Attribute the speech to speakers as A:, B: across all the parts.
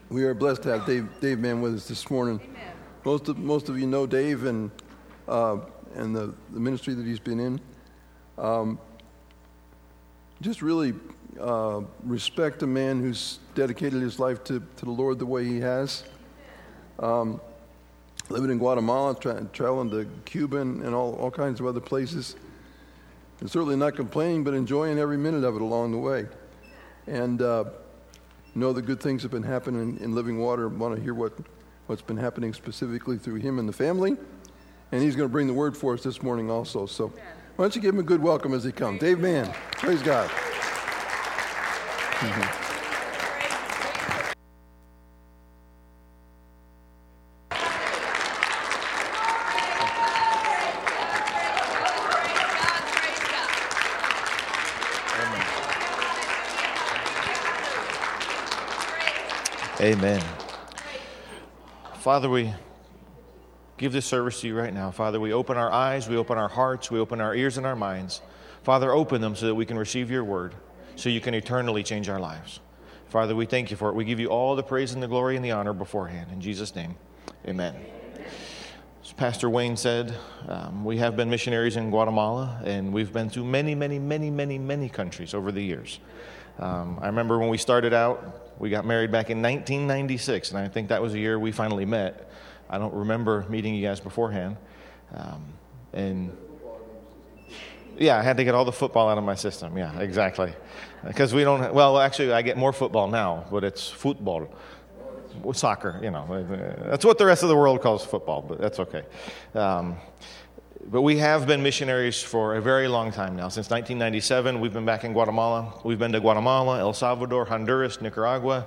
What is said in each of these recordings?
A: We are blessed to have Dave Mann with us this morning. Amen. Most of you know Dave and the ministry that he's been in. Just really respect a man who's dedicated his life to the Lord the way he has. Living in Guatemala, traveling to Cuba and all kinds of other places. And certainly not complaining, but enjoying every minute of it along the way. And know the good things have been happening in Living Water. Want to hear what's been happening specifically through him and the family. And he's going to bring the word for us this morning also. So why don't you give him a good welcome as he comes. Dave Mann. Praise God. Mm-hmm.
B: Amen. Father, we give this service to you right now. Father, we open our eyes, we open our hearts, we open our ears and our minds. Father, open them so that we can receive your word, so you can eternally change our lives. Father, we thank you for it. We give you all the praise and the glory and the honor beforehand. In Jesus' name, amen. As Pastor Wayne said, we have been missionaries in Guatemala, and we've been to many countries over the years. I remember when we started out, we got married back in 1996, and I think that was the year we finally met. I don't remember meeting you guys beforehand. And yeah, I had to get all the football out of my system. Yeah, exactly. Because we don't, well, actually, I get more football now, but it's football. Soccer, you know. That's what the rest of the world calls football, but that's okay. But we have been missionaries for a very long time now. Since 1997, we've been back in Guatemala. We've been to Guatemala, El Salvador, Honduras, Nicaragua,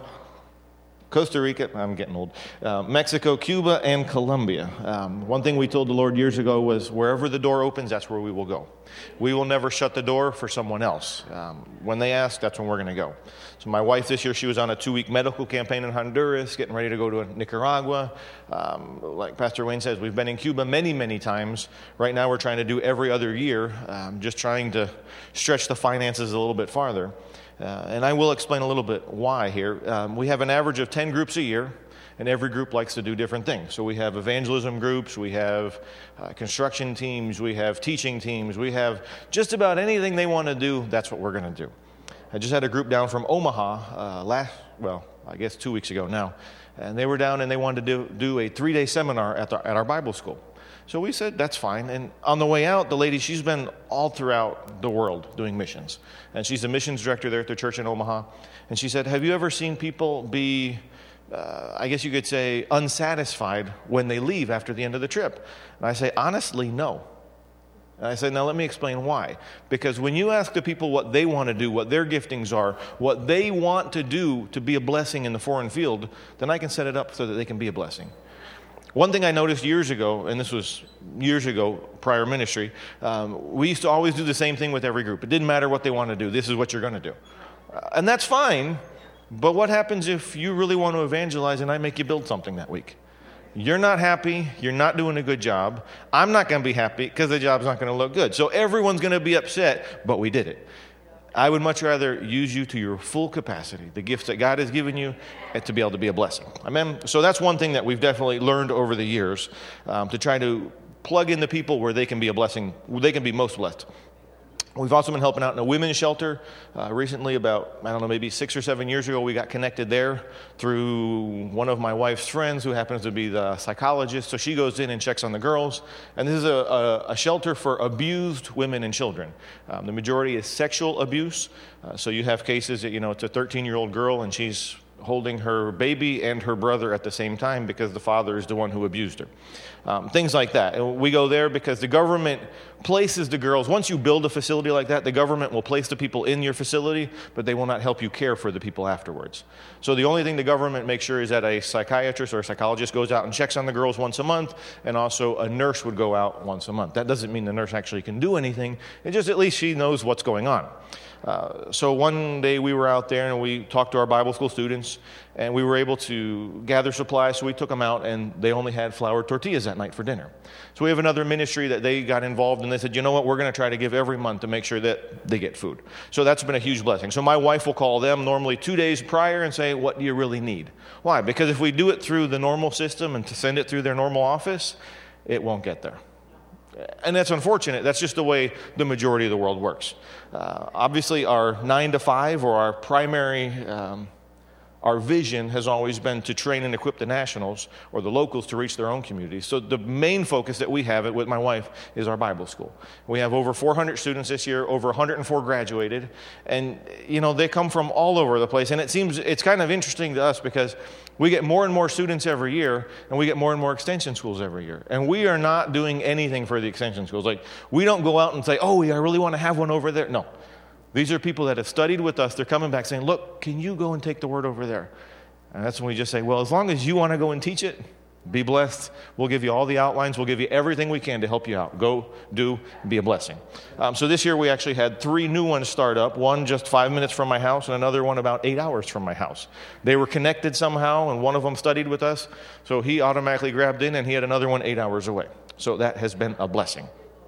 B: Costa Rica, I'm getting old, Mexico, Cuba, and Colombia. One thing we told the Lord years ago was wherever the door opens, that's where we will go. We will never shut the door for someone else. When they ask, that's when we're going to go. So my wife this year, she was on a 2-week medical campaign in Honduras, getting ready to go to Nicaragua. Like Pastor Wayne says, we've been in Cuba many times. Right now we're trying to do every other year, just trying to stretch the finances a little bit farther. And I will explain a little bit why here. We have an average of 10 groups a year, and every group likes to do different things. So we have evangelism groups, we have construction teams, we have teaching teams, we have just about anything they want to do, that's what we're going to do. I just had a group down from Omaha I guess 2 weeks ago now, and they were down and they wanted to do a 3-day seminar at our Bible school. So we said, that's fine. And on the way out, the lady, she's been all throughout the world doing missions. And she's a missions director there at the church in Omaha. And she said, have you ever seen people be, I guess you could say, unsatisfied when they leave after the end of the trip? And I say, honestly, no. And I said, now let me explain why. Because when you ask the people what they want to do, what their giftings are, what they want to do to be a blessing in the foreign field, then I can set it up so that they can be a blessing. One thing I noticed years ago, and this was years ago, prior ministry, we used to always do the same thing with every group. It didn't matter what they want to do. This is what you're going to do. And that's fine, but what happens if you really want to evangelize and I make you build something that week? You're not happy. You're not doing a good job. I'm not going to be happy because the job's not going to look good. So everyone's going to be upset, but we did it. I would much rather use you to your full capacity, the gifts that God has given you, and to be able to be a blessing. Amen? So that's one thing that we've definitely learned over the years, to try to plug in the people where they can be a blessing, where they can be most blessed. We've also been helping out in a women's shelter. Recently, about, maybe 6 or 7 years ago, we got connected there through one of my wife's friends who happens to be the psychologist. So she goes in and checks on the girls. And this is a shelter for abused women and children. The majority is sexual abuse. So you have cases that, it's a 13-year-old girl and she's holding her baby and her brother at the same time because the father is the one who abused her. Things like that. And we go there because the government places the girls. Once you build a facility like that, the government will place the people in your facility, but they will not help you care for the people afterwards. So the only thing the government makes sure is that a psychiatrist or a psychologist goes out and checks on the girls once a month, and also a nurse would go out once a month. That doesn't mean the nurse actually can do anything. It just at least she knows what's going on. So one day we were out there and we talked to our Bible school students, and we were able to gather supplies, so we took them out, and they only had flour tortillas that night for dinner. So we have another ministry that they got involved in. They said, you know what, we're going to try to give every month to make sure that they get food. So that's been a huge blessing. So my wife will call them normally 2 days prior and say, what do you really need? Why? Because if we do it through the normal system and to send it through their normal office, it won't get there. And that's unfortunate. That's just the way the majority of the world works. Obviously, our 9 to 5 or our primary, our vision has always been to train and equip the nationals or the locals to reach their own communities. So the main focus that we have with my wife is our Bible school. We have over 400 students this year, over 104 graduated. And, they come from all over the place. And it's kind of interesting to us because we get more and more students every year, and we get more and more extension schools every year. And we are not doing anything for the extension schools. Like, we don't go out and say, oh, I really want to have one over there. No. These are people that have studied with us. They're coming back saying, look, can you go and take the word over there? And that's when we just say, well, as long as you want to go and teach it, be blessed. We'll give you all the outlines. We'll give you everything we can to help you out. Go, do, be a blessing. So this year we actually had 3 new ones start up, one just 5 minutes from my house and another one about 8 hours from my house. They were connected somehow, and one of them studied with us. So he automatically grabbed in, and he had another one 8 hours away. So that has been a blessing.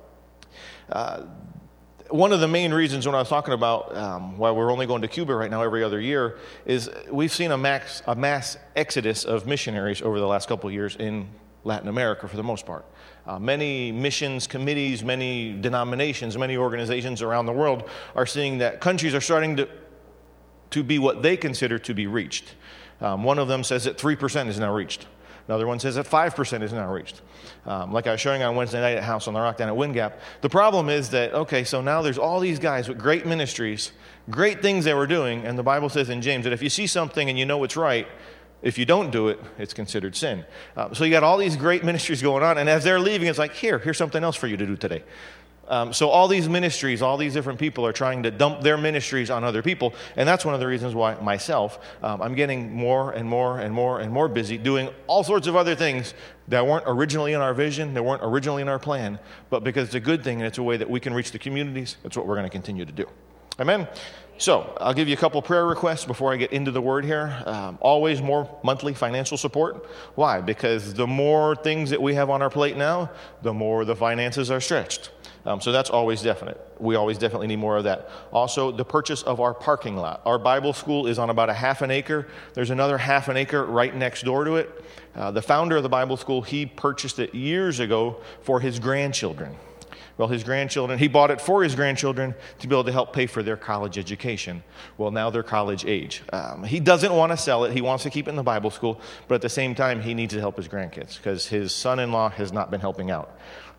B: One of the main reasons when I was talking about why we're only going to Cuba right now every other year is we've seen a mass exodus of missionaries over the last couple of years in Latin America for the most part. Many missions committees, many denominations, many organizations around the world are seeing that countries are starting to be what they consider to be reached. One of them says that 3% is now reached. Another one says that 5% is now reached. Like I was showing on Wednesday night at House on the Rock down at Wind Gap. The problem is that, so now there's all these guys with great ministries, great things they were doing, and the Bible says in James that if you see something and you know it's right, if you don't do it, it's considered sin. So you got all these great ministries going on, and as they're leaving, it's like, here's something else for you to do today. So all these ministries, all these different people are trying to dump their ministries on other people. And that's one of the reasons why myself, I'm getting more and more and more and more busy doing all sorts of other things that weren't originally in our vision, that weren't originally in our plan, but because it's a good thing and it's a way that we can reach the communities, that's what we're going to continue to do. Amen? So I'll give you a couple prayer requests before I get into the word here. Always more monthly financial support. Why? Because the more things that we have on our plate now, the more the finances are stretched. So that's always definite. We always definitely need more of that. Also, the purchase of our parking lot. Our Bible school is on about a half an acre. There's another half an acre right next door to it. The founder of the Bible school, he purchased it years ago for his grandchildren. Well, he bought it for his grandchildren to be able to help pay for their college education. Well, now they're college age. He doesn't want to sell it. He wants to keep it in the Bible school, but at the same time, he needs to help his grandkids because his son-in-law has not been helping out.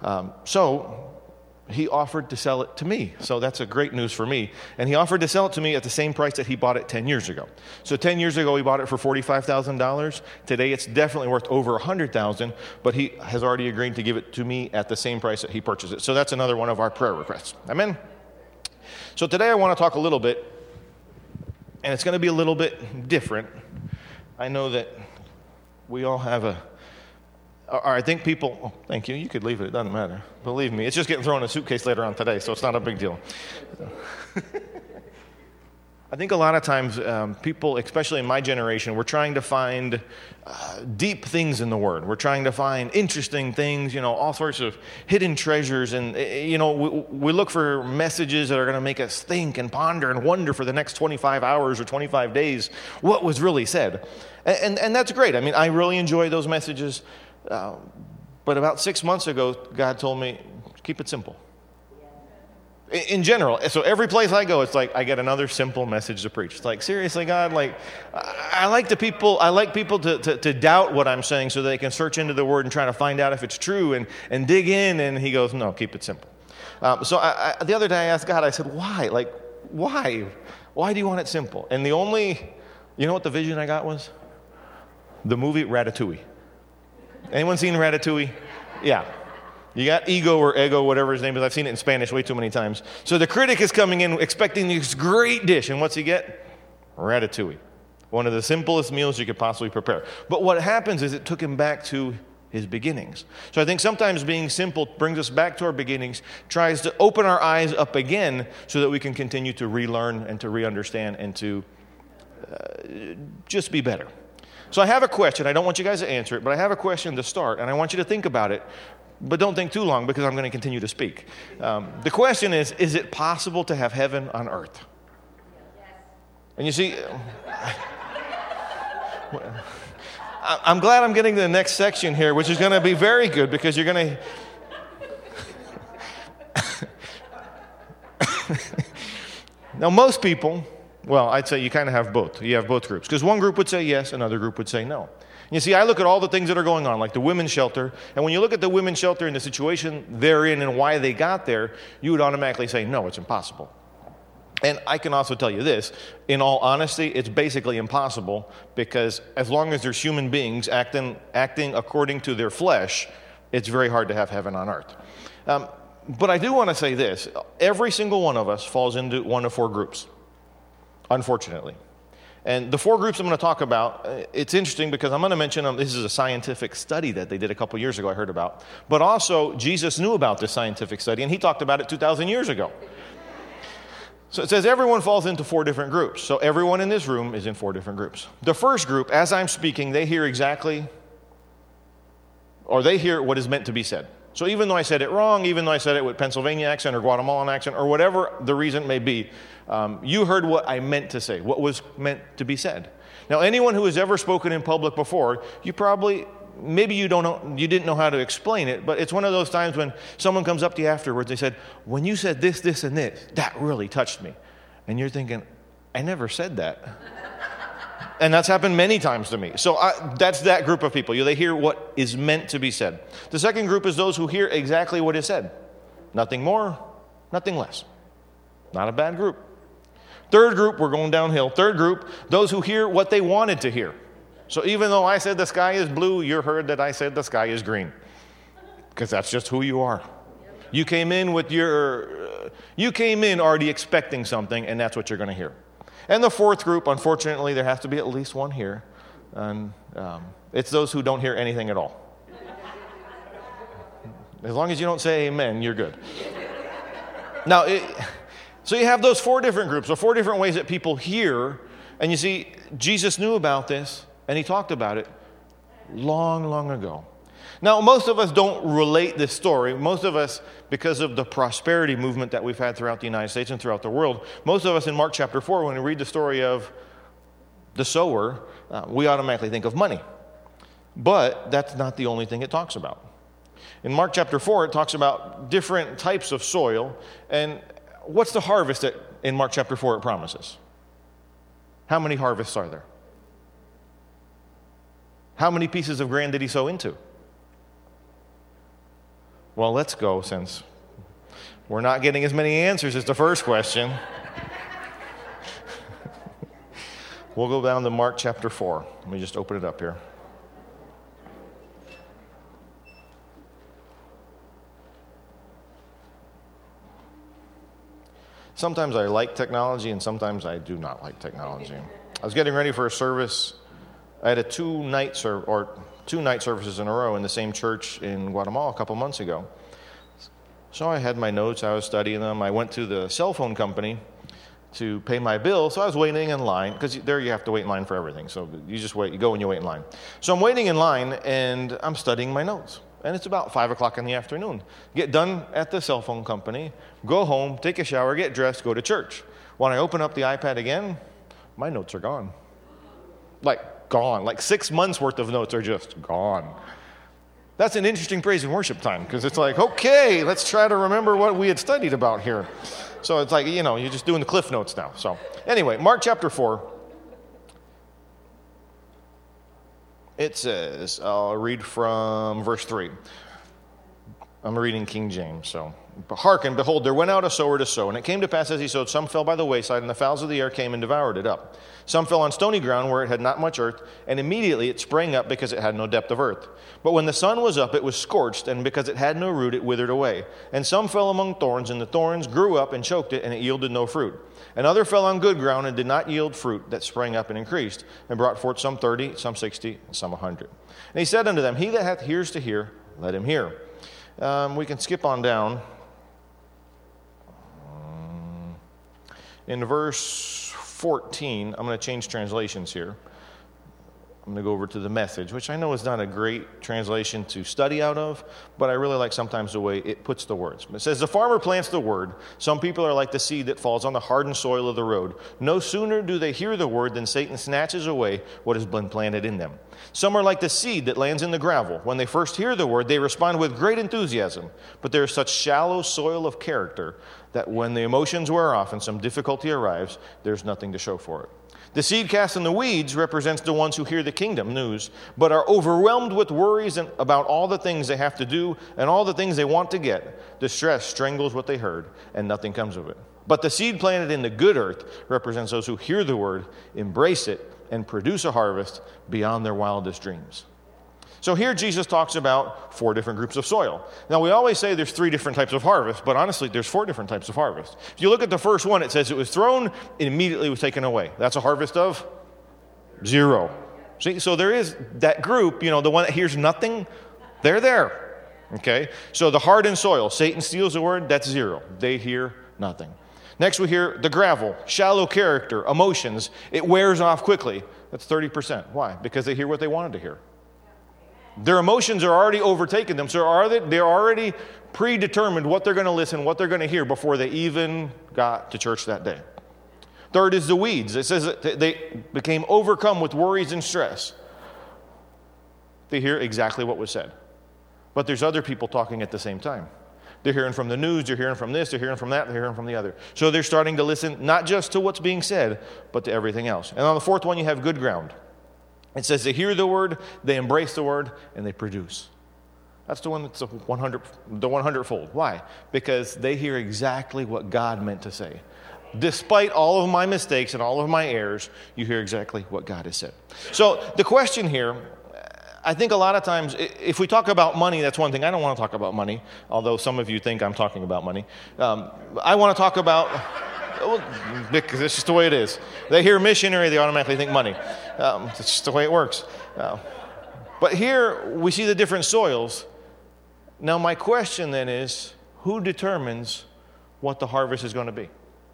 B: So he offered to sell it to me. So that's a great news for me. And he offered to sell it to me at the same price that he bought it 10 years ago. So 10 years ago, he bought it for $45,000. Today, it's definitely worth over $100,000, but he has already agreed to give it to me at the same price that he purchased it. So that's another one of our prayer requests. Amen? So today, I want to talk a little bit, and it's going to be a little bit different. I know that we all have I think people, thank you, you could leave it doesn't matter. Believe me, it's just getting thrown in a suitcase later on today, so it's not a big deal. I think a lot of times people, especially in my generation, we're trying to find deep things in the Word. We're trying to find interesting things, all sorts of hidden treasures. And, we look for messages that are going to make us think and ponder and wonder for the next 25 hours or 25 days what was really said. And that's great. I mean, I really enjoy those messages. But about 6 months ago, God told me, keep it simple. In general. So every place I go, it's like I get another simple message to preach. It's like, seriously, God, I like people to doubt what I'm saying so they can search into the Word and try to find out if it's true and dig in. And he goes, no, keep it simple. So the other day I asked God, I said, why? Why? Why do you want it simple? And you know what the vision I got was? The movie Ratatouille. Anyone seen Ratatouille? Yeah. You got Ego or Ego, whatever his name is. I've seen it in Spanish way too many times. So the critic is coming in expecting this great dish. And what's he get? Ratatouille. One of the simplest meals you could possibly prepare. But what happens is it took him back to his beginnings. So I think sometimes being simple brings us back to our beginnings, tries to open our eyes up again so that we can continue to relearn and to re-understand and to just be better. So I have a question. I don't want you guys to answer it, but I have a question to start, and I want you to think about it. But don't think too long because I'm going to continue to speak. The question is it possible to have heaven on earth? And you see, I'm glad I'm getting to the next section here, which is going to be very good because you're going to... Now, most people, well, I'd say you kind of have both. You have both groups. Because one group would say yes, another group would say no. You see, I look at all the things that are going on, like the women's shelter, and when you look at the women's shelter and the situation they're in and why they got there, you would automatically say, no, it's impossible. And I can also tell you this, in all honesty, it's basically impossible because as long as there's human beings acting according to their flesh, it's very hard to have heaven on earth. But I do want to say this, every single one of us falls into one of four groups, unfortunately. And the four groups I'm going to talk about, it's interesting because I'm going to mention them. This is a scientific study that they did a couple years ago I heard about. But also, Jesus knew about this scientific study, and he talked about it 2,000 years ago. So it says everyone falls into four different groups. So everyone in this room is in four different groups. The first group, as I'm speaking, they hear exactly, or they hear what is meant to be said. So even though I said it wrong, even though I said it with Pennsylvania accent or Guatemalan accent or whatever the reason may be, you heard what I meant to say, what was meant to be said. Now, anyone who has ever spoken in public before, you probably, maybe you didn't know how to explain it, but it's one of those times when someone comes up to you afterwards, they said, when you said this, this, and this, that really touched me. And you're thinking, I never said that. And that's happened many times to me. So that's that group of people. They hear what is meant to be said. The second group is those who hear exactly what is said. Nothing more, nothing less. Not a bad group. Third group, we're going downhill. Third group, those who hear what they wanted to hear. So even though I said the sky is blue, you heard that I said the sky is green. Because that's just who you are. You came in already expecting something, and that's what you're going to hear. And the fourth group, unfortunately, there has to be at least one here. And it's those who don't hear anything at all. As long as you don't say amen, you're good. Now, so you have those four different groups, or four different ways that people hear. And you see, Jesus knew about this, and he talked about it long, long ago. Now, most of us don't relate this story. Most of us, because of the prosperity movement that we've had throughout the United States and throughout the world, most of us in Mark chapter 4, when we read the story of the sower, we automatically think of money. But that's not the only thing it talks about. In Mark chapter 4, it talks about different types of soil. And what's the harvest that in Mark chapter 4 it promises? How many harvests are there? How many pieces of grain did he sow into? Well, let's go, since we're not getting as many answers as the first question. We'll go down to Mark chapter 4. Let me just open it up here. Sometimes I like technology, and sometimes I do not like technology. I was getting ready for a service. I had two night services in a row in the same church in Guatemala a couple months ago. So I had my notes, I was studying them. I went to the cell phone company to pay my bill, so I was waiting in line, because there you have to wait in line for everything. So you just wait, you go and you wait in line. So I'm waiting in line, and I'm studying my notes. And it's about 5 o'clock in the afternoon. Get done at the cell phone company, go home, take a shower, get dressed, go to church. When I open up the iPad again, my notes are gone. Gone. 6 months worth of notes are just gone. That's an interesting praise and worship time, because it's okay, let's try to remember what we had studied about here. So it's you're just doing the cliff notes now. So anyway, Mark chapter 4. It says, I'll read from verse 3. I'm reading King James, so. Hearken, behold, there went out a sower to sow, and it came to pass as he sowed, some fell by the wayside, and the fowls of the air came and devoured it up. Some fell on stony ground where it had not much earth, and immediately it sprang up because it had no depth of earth. But when the sun was up, it was scorched, and because it had no root, it withered away. And some fell among thorns, and the thorns grew up and choked it, and it yielded no fruit. And other fell on good ground and did not yield fruit, that sprang up and increased, and brought forth some 30, some 60, and some 100. And he said unto them, He that hath ears to hear, let him hear. We can skip on down. In verse 14, I'm going to change translations here. I'm going to go over to the Message, which I know is not a great translation to study out of, but I really like sometimes the way it puts the words. It says, the farmer plants the word. Some people are like the seed that falls on the hardened soil of the road. No sooner do they hear the word than Satan snatches away what has been planted in them. Some are like the seed that lands in the gravel. When they first hear the word, they respond with great enthusiasm, but there is such shallow soil of character that when the emotions wear off and some difficulty arrives, there's nothing to show for it. The seed cast in the weeds represents the ones who hear the kingdom news, but are overwhelmed with worries about all the things they have to do and all the things they want to get. The stress strangles what they heard, and nothing comes of it. But the seed planted in the good earth represents those who hear the word, embrace it, and produce a harvest beyond their wildest dreams. So here Jesus talks about 4 different groups of soil. Now we always say there's 3 different types of harvest, but honestly there's 4 different types of harvest. If you look at the first one, it says it was thrown, it immediately was taken away. That's a harvest of 0. See, so there is that group, the one that hears nothing, they're there. Okay? So the hardened soil, Satan steals the word, that's 0. They hear nothing. Next we hear the gravel, shallow character, emotions. It wears off quickly. That's 30%. Why? Because they hear what they wanted to hear. Their emotions are already overtaken them, so they're already predetermined what they're going to listen, what they're going to hear before they even got to church that day. Third is the weeds. It says that they became overcome with worries and stress. They hear exactly what was said. But there's other people talking at the same time. They're hearing from the news, they're hearing from this, they're hearing from that, they're hearing from the other. So they're starting to listen not just to what's being said, but to everything else. And on the fourth one, you have good ground. It says they hear the word, they embrace the word, and they produce. That's the one that's the 100-fold. Why? Because they hear exactly what God meant to say. Despite all of my mistakes and all of my errors, you hear exactly what God has said. So the question here, I think a lot of times, if we talk about money, that's one thing. I don't want to talk about money, although some of you think I'm talking about money. I want to talk about, because it's just the way it is. They hear missionary, they automatically think money. It's just the way it works. But here, we see the different soils. Now, my question then is, who determines what the harvest is going to be?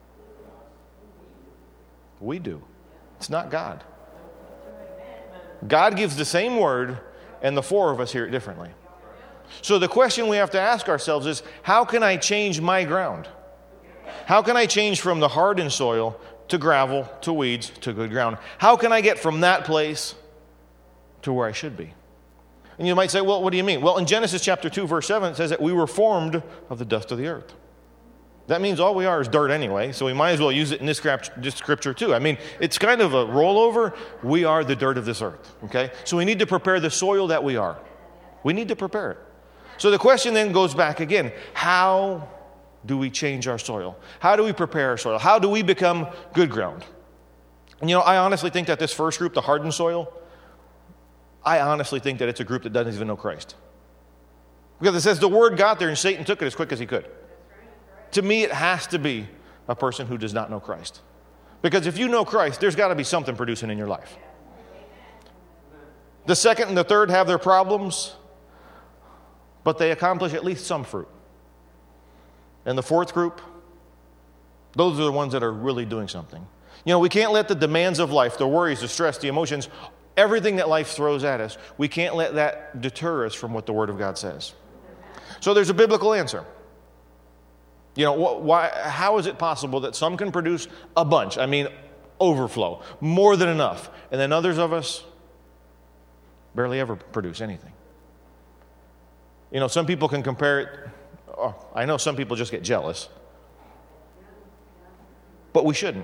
B: We do. It's not God. God gives the same word, and the 4 of us hear it differently. So the question we have to ask ourselves is, how can I change my ground? How can I change from the hardened soil to gravel, to weeds, to good ground? How can I get from that place to where I should be? And you might say, well, what do you mean? Well, in Genesis chapter 2, verse 7, it says that we were formed of the dust of the earth. That means all we are is dirt anyway, so we might as well use it in this scripture too. I mean, it's kind of a rollover. We are the dirt of this earth, okay? So we need to prepare the soil that we are. We need to prepare it. So the question then goes back again. How do we change our soil? How do we prepare our soil? How do we become good ground? And I honestly think that this first group, the hardened soil, I honestly think that it's a group that doesn't even know Christ. Because it says the word got there and Satan took it as quick as he could. To me, it has to be a person who does not know Christ. Because if you know Christ, there's got to be something producing in your life. The second and the third have their problems, but they accomplish at least some fruit. And the fourth group, those are the ones that are really doing something. We can't let the demands of life, the worries, the stress, the emotions, everything that life throws at us, we can't let that deter us from what the Word of God says. So there's a biblical answer. How is it possible that some can produce a bunch? I mean, overflow, more than enough. And then others of us barely ever produce anything. Some people can compare it. I know some people just get jealous. But we shouldn't.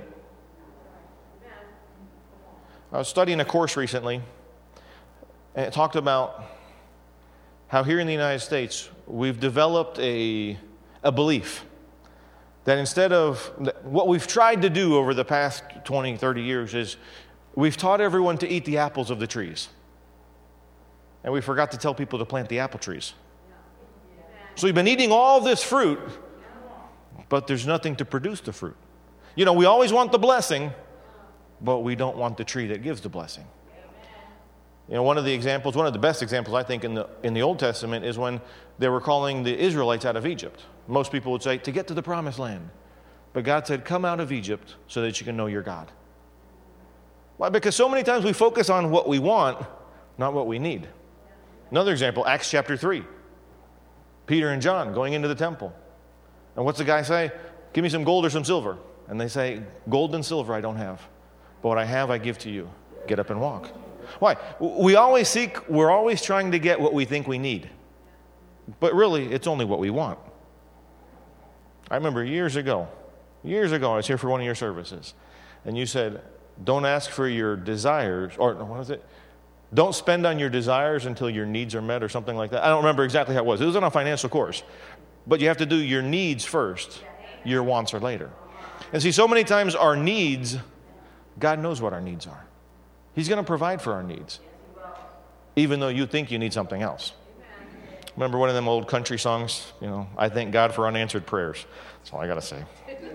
B: I was studying a course recently, and it talked about how here in the United States, we've developed a belief that instead of what we've tried to do over the past 20, 30 years is we've taught everyone to eat the apples of the trees. And we forgot to tell people to plant the apple trees. So we've been eating all this fruit, but there's nothing to produce the fruit. You know, we always want the blessing, but we don't want the tree that gives the blessing. You know, one of the best examples I think in the Old Testament is when they were calling the Israelites out of Egypt. Most people would say, to get to the promised land. But God said, come out of Egypt so that you can know your God. Why? Because so many times we focus on what we want, not what we need. Another example, Acts chapter 3. Peter and John going into the temple. And what's the guy say? Give me some gold or some silver. And they say, gold and silver I don't have. But what I have I give to you. Get up and walk. Why? We're always trying to get what we think we need. But really, it's only what we want. I remember years ago, I was here for one of your services, and you said, don't ask for your desires, or what is it? Don't spend on your desires until your needs are met, or something like that. I don't remember exactly how it was. It was on a financial course. But you have to do your needs first. Your wants are later. And see, so many times our needs, God knows what our needs are. He's going to provide for our needs, even though you think you need something else. Remember one of them old country songs? You know, I thank God for unanswered prayers. That's all I got to say.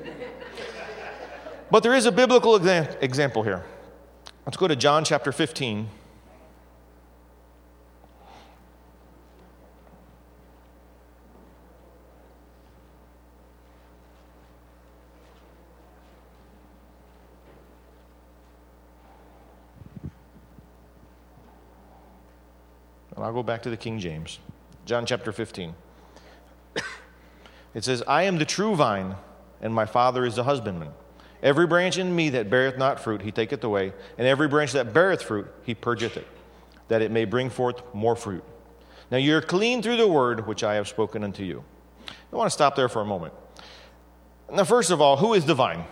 B: But there is a biblical example here. Let's go to John chapter 15. And I'll go back to the King James. John chapter 15. It says, I am the true vine, and my Father is the husbandman. Every branch in me that beareth not fruit, he taketh away, and every branch that beareth fruit, he purgeth it, that it may bring forth more fruit. Now you are clean through the word which I have spoken unto you. I want to stop there for a moment. Now, first of all, who is the vine?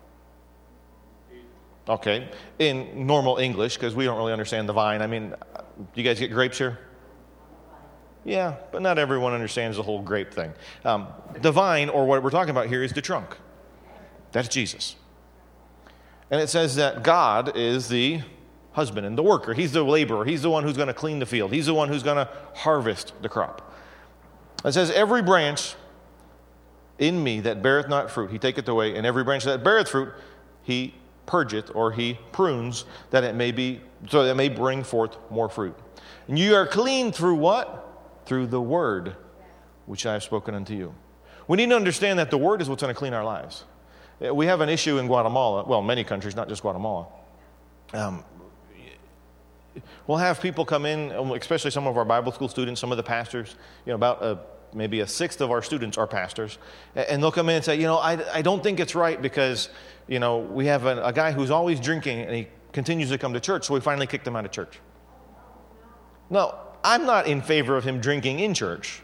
B: Okay, in normal English, because we don't really understand the vine. I mean, do you guys get grapes here? Yeah, but not everyone understands the whole grape thing. The vine, or what we're talking about here, is the trunk. That's Jesus. And it says that God is the husband and the worker. He's the laborer. He's the one who's going to clean the field. He's the one who's going to harvest the crop. It says, every branch in me that beareth not fruit, he taketh away, and every branch that beareth fruit, he purgeth, or he prunes, that it may be, so that it may bring forth more fruit. And you are clean through what? Through the word which I have spoken unto you. We need to understand that the word is what's going to clean our lives. We have an issue in Guatemala, well, many countries, not just Guatemala. We'll have people come in, especially some of our Bible school students, some of the pastors, about maybe a sixth of our students are pastors, and they'll come in and say, I don't think it's right because, we have a guy who's always drinking and he continues to come to church, so we finally kicked him out of church. No, I'm not in favor of him drinking in church.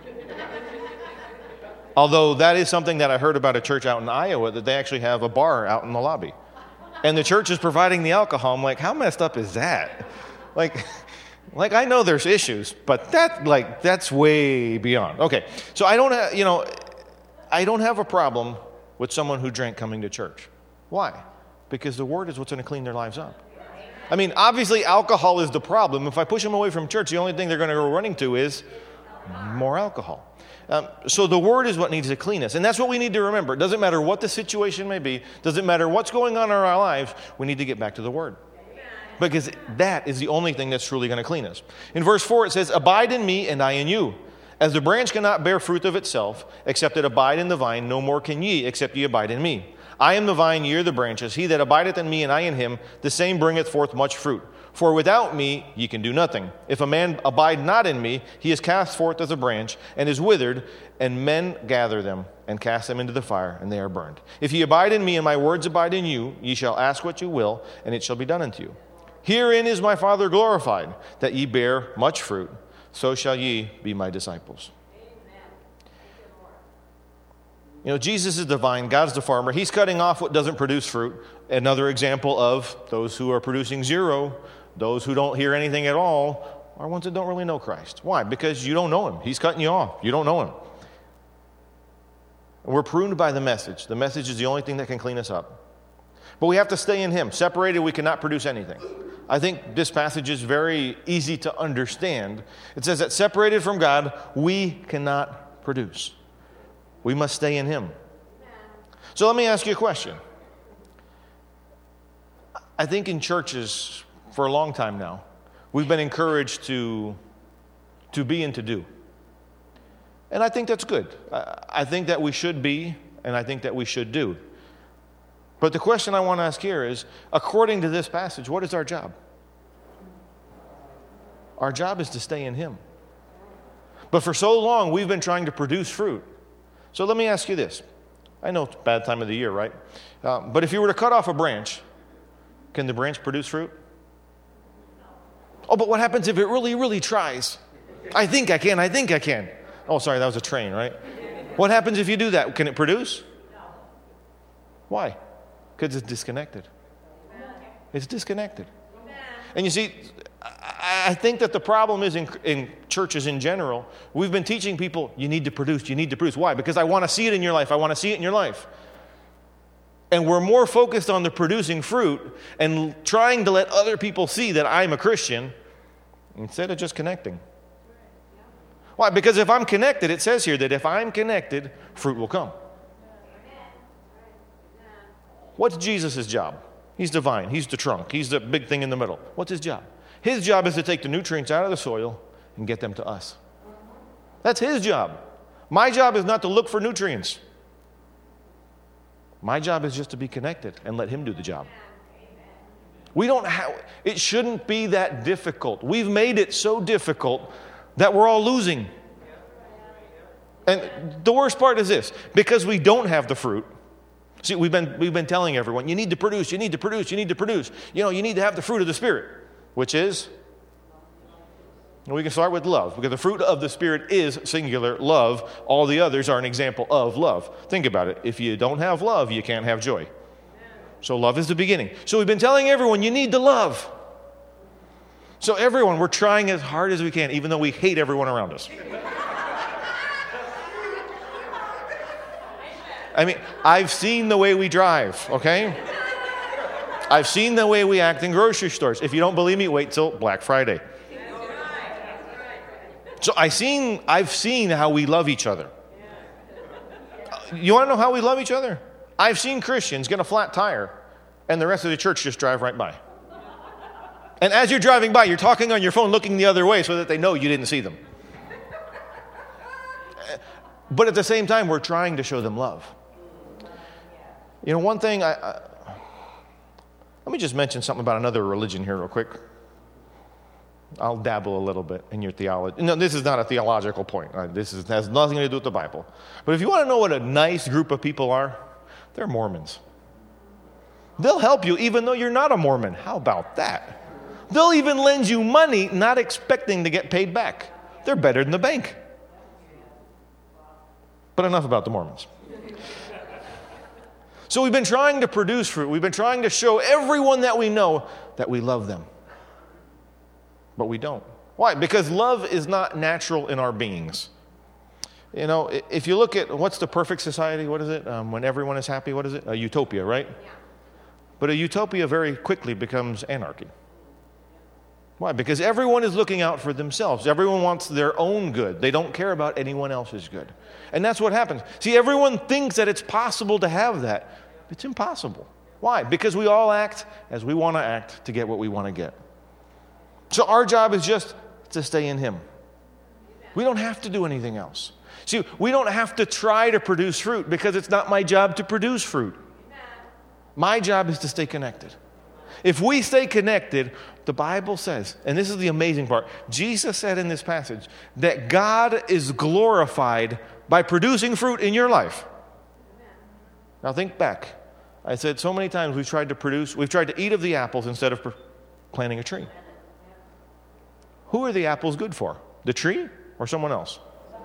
B: Although that is something that I heard about a church out in Iowa, that they actually have a bar out in the lobby. And the church is providing the alcohol. I'm like, how messed up is that? Like I know there's issues, but that's way beyond. Okay, so I don't have a problem with someone who drank coming to church. Why? Because the word is what's going to clean their lives up. I mean, obviously alcohol is the problem. If I push them away from church, the only thing they're going to go running to is more alcohol. So the word is what needs to clean us. And that's what we need to remember. It doesn't matter what the situation may be. Doesn't matter what's going on in our lives. We need to get back to the word. Because that is the only thing that's truly going to clean us. In verse 4 it says, abide in me and I in you. As the branch cannot bear fruit of itself, except it abide in the vine, no more can ye, except ye abide in me. I am the vine, ye are the branches. He that abideth in me and I in him, the same bringeth forth much fruit. For without me ye can do nothing. If a man abide not in me, he is cast forth as a branch, and is withered, and men gather them, and cast them into the fire, and they are burned. If ye abide in me, and my words abide in you, ye shall ask what you will, and it shall be done unto you. Herein is my Father glorified, that ye bear much fruit, so shall ye be my disciples. Jesus is the vine, God's the farmer. He's cutting off what doesn't produce fruit. Another example of those who are producing zero, those who don't hear anything at all, are ones that don't really know Christ. Why? Because you don't know him. He's cutting you off. You don't know him. We're pruned by the message. The message is the only thing that can clean us up. But we have to stay in him. Separated, we cannot produce anything. I think this passage is very easy to understand. It says that separated from God, we cannot produce. We must stay in him. So let me ask you a question. I think in churches for a long time now, we've been encouraged to be and to do. And I think that's good. I think that we should be, and I think that we should do. But the question I want to ask here is, according to this passage, what is our job? Our job is to stay in him. But for so long, we've been trying to produce fruit. So let me ask you this. I know it's a bad time of the year, right? But if you were to cut off a branch, can the branch produce fruit? Oh, but what happens if it really, really tries? I think I can. Oh, sorry, that was a train, right? What happens if you do that? Can it produce? No. Why? Because it's disconnected. It's disconnected. And you see, I think that the problem is in churches in general, we've been teaching people, you need to produce. Why? Because I want to see it in your life. I want to see it in your life. And we're more focused on the producing fruit and trying to let other people see that I'm a Christian instead of just connecting. Why? Because if I'm connected, it says here that if I'm connected, fruit will come. What's Jesus' job? He's divine. He's the trunk. He's the big thing in the middle. What's his job? His job is to take the nutrients out of the soil and get them to us. That's his job. My job is not to look for nutrients. My job is just to be connected and let him do the job. It shouldn't be that difficult. We've made it so difficult that we're all losing. And the worst part is this, because we don't have the fruit. See, we've been telling everyone, you need to produce. You need to have the fruit of the Spirit, which is, we can start with love, because the fruit of the Spirit is singular, love. All the others are an example of love. Think about it. If you don't have love, you can't have joy. So love is the beginning. So we've been telling everyone, you need to love. So everyone, we're trying as hard as we can, even though we hate everyone around us. I mean, I've seen the way we drive, okay? I've seen the way we act in grocery stores. If you don't believe me, wait till Black Friday. So I've seen how we love each other. You want to know how we love each other? I've seen Christians get a flat tire, and the rest of the church just drive right by. And as you're driving by, you're talking on your phone, looking the other way so that they know you didn't see them. But at the same time, we're trying to show them love. You know, one thing, let me just mention something about another religion here real quick. I'll dabble a little bit in your theology. No, this is not a theological point. Has nothing to do with the Bible. But if you want to know what a nice group of people are, they're Mormons. They'll help you even though you're not a Mormon. How about that? They'll even lend you money not expecting to get paid back. They're better than the bank. But enough about the Mormons. So we've been trying to produce fruit. We've been trying to show everyone that we know that we love them. But we don't. Why? Because love is not natural in our beings. You know, if you look at what's the perfect society, what is it? When everyone is happy, what is it? A utopia, right? Yeah. But a utopia very quickly becomes anarchy. Why? Because everyone is looking out for themselves. Everyone wants their own good. They don't care about anyone else's good. And that's what happens. See, everyone thinks that it's possible to have that. It's impossible. Why? Because we all act as we want to act to get what we want to get. So our job is just to stay in him. We don't have to do anything else. See, we don't have to try to produce fruit because it's not my job to produce fruit. My job is to stay connected. If we stay connected, the Bible says, and this is the amazing part, Jesus said in this passage that God is glorified by producing fruit in your life. Now think back. I said so many times we've tried to eat of the apples instead of planting a tree. Who are the apples good for? The tree or someone else?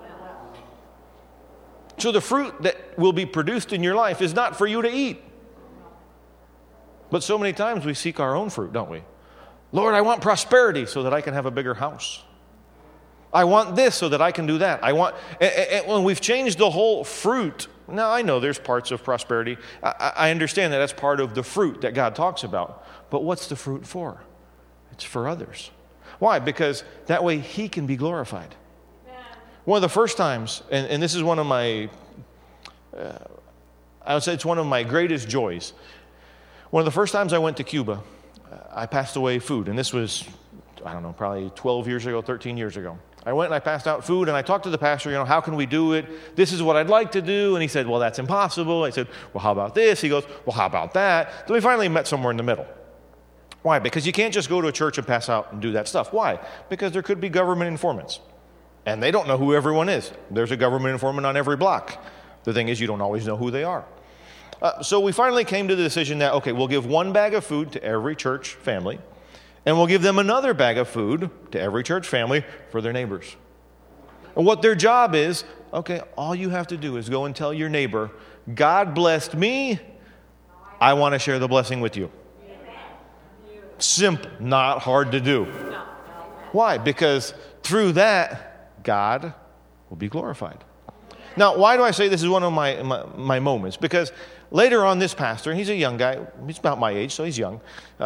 B: So the fruit that will be produced in your life is not for you to eat. But so many times we seek our own fruit, don't we? Lord, I want prosperity so that I can have a bigger house. I want this so that I can do that. And when we've changed the whole fruit, now I know there's parts of prosperity. I understand that that's part of the fruit that God talks about. But what's the fruit for? It's for others. Why? Because that way He can be glorified. One of the first times, and this is one of my, I would say it's one of my greatest joys. One of the first times I went to Cuba, I passed away food. And this was, I don't know, probably 12 years ago, 13 years ago. I went and I passed out food, and I talked to the pastor, how can we do it? This is what I'd like to do. And he said, well, that's impossible. I said, well, how about this? He goes, well, how about that? So we finally met somewhere in the middle. Why? Because you can't just go to a church and pass out and do that stuff. Why? Because there could be government informants. And they don't know who everyone is. There's a government informant on every block. The thing is, you don't always know who they are. So we finally came to the decision that, okay, we'll give one bag of food to every church family. And we'll give them another bag of food to every church family for their neighbors. And what their job is, okay, all you have to do is go and tell your neighbor, God blessed me, I want to share the blessing with you. Simple, not hard to do. Why? Because through that, God will be glorified. Now, why do I say this is one of my moments? Because later on, this pastor, and he's a young guy, he's about my age, so he's young.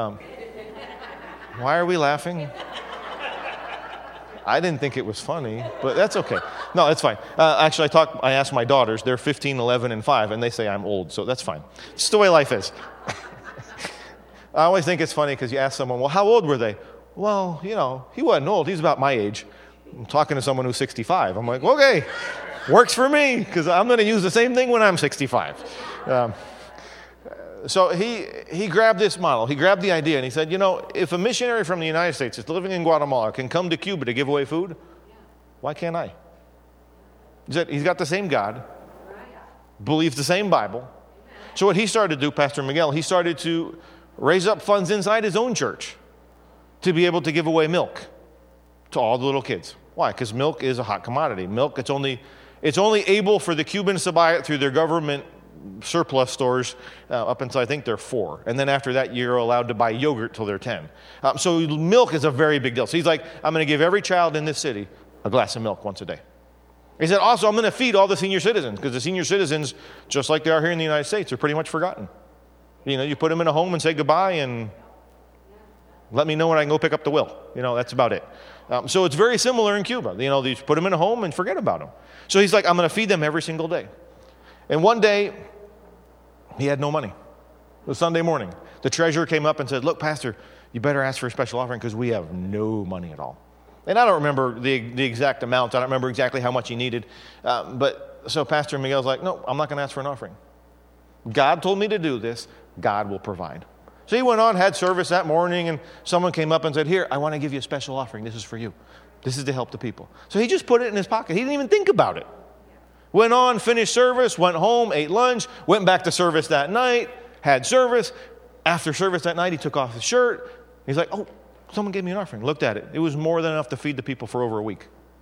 B: Why are we laughing? I didn't think it was funny, but that's okay. No, that's fine. Actually, I asked my daughters. They're 15, 11, and 5, and they say I'm old, so that's fine. It's just the way life is. I always think it's funny because you ask someone, well, how old were they? Well, he wasn't old. He's about my age. I'm talking to someone who's 65. I'm like, okay, works for me because I'm going to use the same thing when I'm 65. So he grabbed this model. He grabbed the idea and he said, if a missionary from the United States that's living in Guatemala can come to Cuba to give away food, why can't I? He said he's got the same God, believes the same Bible. So what he started to do, Pastor Miguel, he started to raise up funds inside his own church to be able to give away milk to all the little kids. Why? Because milk is a hot commodity. Milk, it's only able for the Cubans to buy it through their government surplus stores up until I think they're 4. And then after that, you're allowed to buy yogurt till they're 10. So milk is a very big deal. So he's like, I'm going to give every child in this city a glass of milk once a day. He said, also, I'm going to feed all the senior citizens because the senior citizens, just like they are here in the United States, are pretty much forgotten. You put them in a home and say goodbye and let me know when I can go pick up the will. That's about it. So it's very similar in Cuba. You put them in a home and forget about them. So he's like, I'm going to feed them every single day. And one day, he had no money. It was Sunday morning. The treasurer came up and said, look, Pastor, you better ask for a special offering because we have no money at all. And I don't remember the exact amount. I don't remember exactly how much he needed. But so Pastor Miguel's like, no, I'm not going to ask for an offering. God told me to do this. God will provide. So he went on, had service that morning, and someone came up and said, here, I want to give you a special offering. This is for you. This is to help the people. So he just put it in his pocket. He didn't even think about it. Went on, finished service, went home, ate lunch, went back to service that night, had service. After service that night, he took off his shirt. He's like, oh, someone gave me an offering. Looked at it. It was more than enough to feed the people for over a week.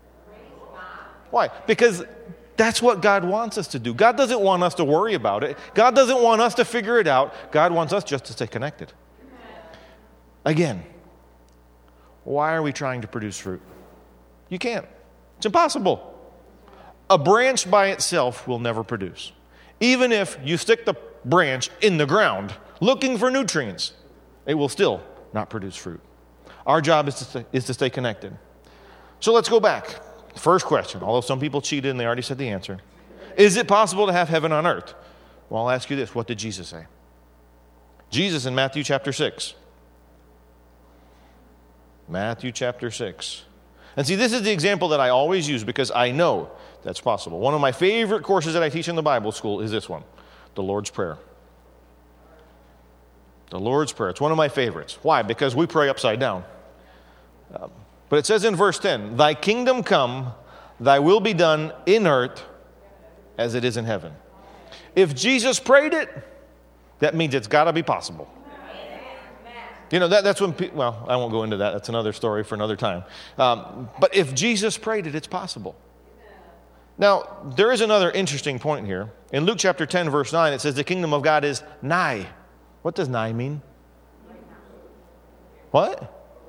B: Why? Because that's what God wants us to do. God doesn't want us to worry about it. God doesn't want us to figure it out. God wants us just to stay connected. Again, why are we trying to produce fruit? You can't. It's impossible. A branch by itself will never produce. Even if you stick the branch in the ground looking for nutrients, it will still not produce fruit. Our job is to stay connected. So let's go back. First question, although some people cheated and they already said the answer. Is it possible to have heaven on earth? Well, I'll ask you this. What did Jesus say? Jesus in Matthew chapter 6. Matthew chapter 6. And see, this is the example that I always use because I know that's possible. One of my favorite courses that I teach in the Bible school is this one, the Lord's Prayer. The Lord's Prayer. It's one of my favorites. Why? Because we pray upside down. But it says in verse 10, thy kingdom come, thy will be done in earth as it is in heaven. If Jesus prayed it, that means it's got to be possible. That's when, well, I won't go into that. That's another story for another time. But if Jesus prayed it, it's possible. Now, there is another interesting point here. In Luke chapter 10, verse 9, it says the kingdom of God is nigh. What does nigh mean? What?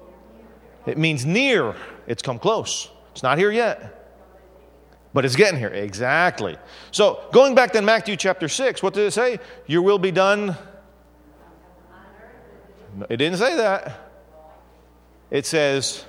B: It means near. It's come close. It's not here yet, but it's getting here. Exactly. So going back to Matthew chapter 6, what did it say? Your will be done. No, it didn't say that. It says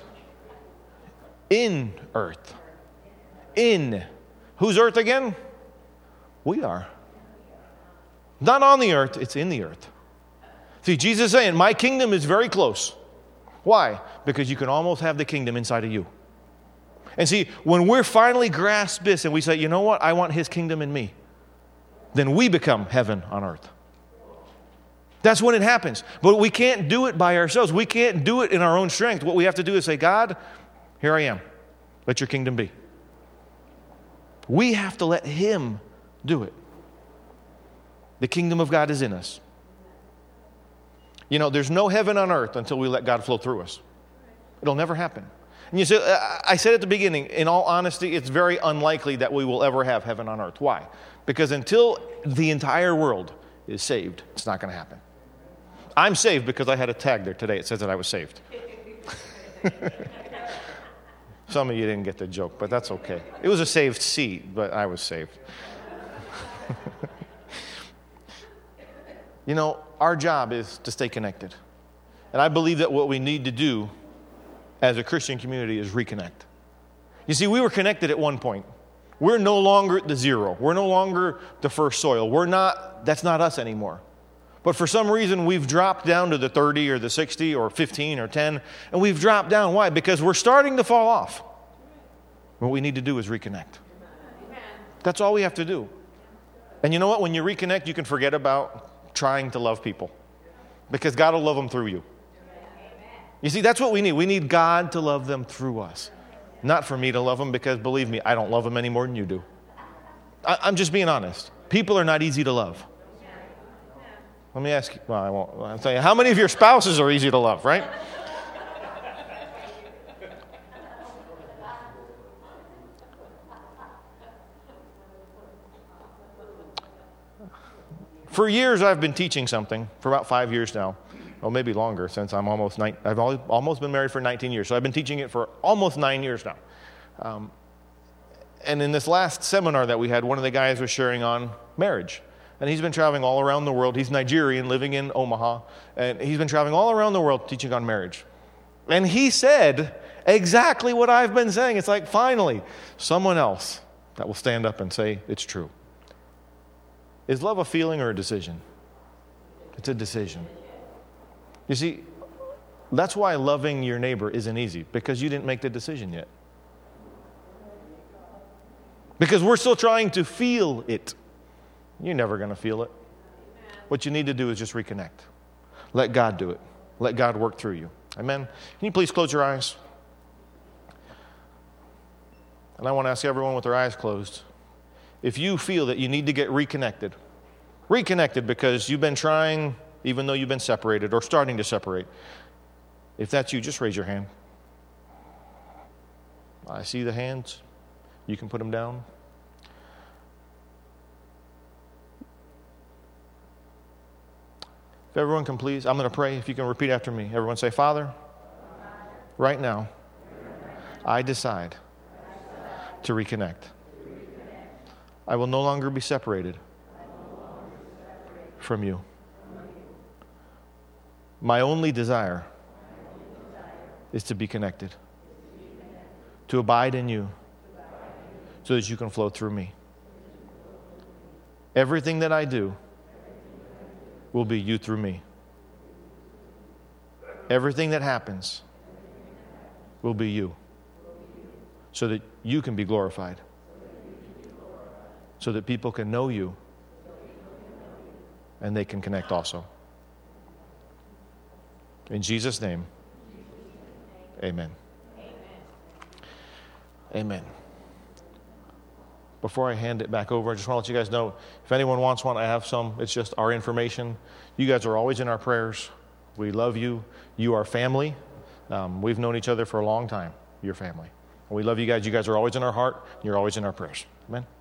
B: in earth. In. Whose earth again? We are. Not on the earth, it's in the earth. See, Jesus is saying, my kingdom is very close. Why? Because you can almost have the kingdom inside of you. And see, when we're finally grasp this and we say, you know what, I want his kingdom in me, then we become heaven on earth. That's when it happens. But we can't do it by ourselves. We can't do it in our own strength. What we have to do is say, God, here I am. Let your kingdom be. We have to let him do it. The kingdom of God is in us. You know, there's no heaven on earth until we let God flow through us. It'll never happen. And you say, I said at the beginning, in all honesty, it's very unlikely that we will ever have heaven on earth. Why? Because until the entire world is saved, it's not going to happen. I'm saved because I had a tag there today. It says that I was saved. Some of you didn't get the joke, but that's okay. It was a saved seat, but I was saved. You know, our job is to stay connected. And I believe that what we need to do as a Christian community is reconnect. You see, we were connected at one point. We're no longer at the zero. We're no longer the first soil. That's not us anymore. But for some reason, we've dropped down to the 30 or the 60 or 15 or 10. And we've dropped down. Why? Because we're starting to fall off. What we need to do is reconnect. That's all we have to do. And you know what? When you reconnect, you can forget about trying to love people. Because God will love them through you. You see, that's what we need. We need God to love them through us. Not for me to love them, because believe me, I don't love them any more than you do. I'm just being honest. People are not easy to love. Let me ask you, well, I won't. I'll tell you, how many of your spouses are easy to love, right? For years, I've been teaching something, for about 5 years now. Well, maybe longer, since I've almost been married for 19 years. So I've been teaching it for almost 9 years now. And in this last seminar that we had, one of the guys was sharing on marriage. And he's been traveling all around the world. He's Nigerian, living in Omaha. And he's been traveling all around the world teaching on marriage. And he said exactly what I've been saying. It's like, finally, someone else that will stand up and say it's true. Is love a feeling or a decision? It's a decision. You see, that's why loving your neighbor isn't easy, because you didn't make the decision yet. Because we're still trying to feel it. You're never going to feel it. What you need to do is just reconnect. Let God do it. Let God work through you. Amen? Can you please close your eyes? And I want to ask everyone with their eyes closed, if you feel that you need to get reconnected because you've been trying, even though you've been separated or starting to separate, if that's you, just raise your hand. I see the hands. You can put them down. If everyone can please, I'm going to pray. If you can repeat after me. Everyone say, Father, right now, I decide to reconnect. I will no longer be separated from you. My only desire is to be connected, to abide in you, so that you can flow through me. Everything that I do will be you through me. Everything that happens will be you, so that you can be glorified, so that people can know you and they can connect also. In Jesus' name, amen. Amen. Before I hand it back over, I just want to let you guys know, if anyone wants one, I have some. It's just our information. You guys are always in our prayers. We love you. You are family. We've known each other for a long time. You're family. And we love you guys. You guys are always in our heart. You're always in our prayers. Amen.